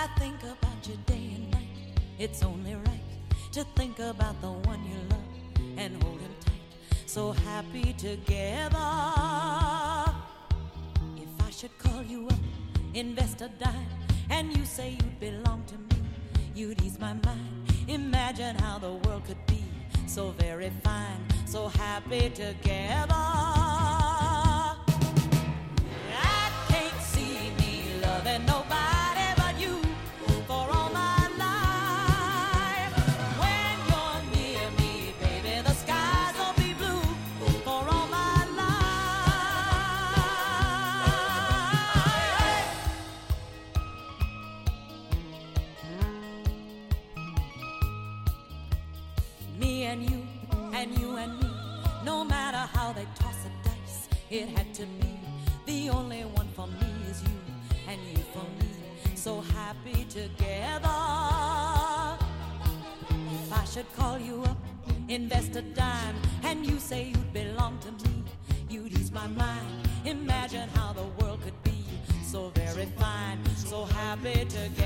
I think about you day and night. It's only right to think about the one you love and hold him tight. So happy together. If I should call you up, invest a dime, and you say you'd belong to me, you'd ease my mind. Imagine how the world could be so very fine, so happy together. I can't see me loving nobody but you for all my life. When you're near me, baby, the skies will be blue for all my life. Me and you and you and me, no matter how they toss the dice, it had to be. The only one for me is you, and you for me, so happy together. If I should call you up, invest a dime, and you say you'd belong to me, you'd ease my mind. Imagine how the world could be so very fine, so happy together.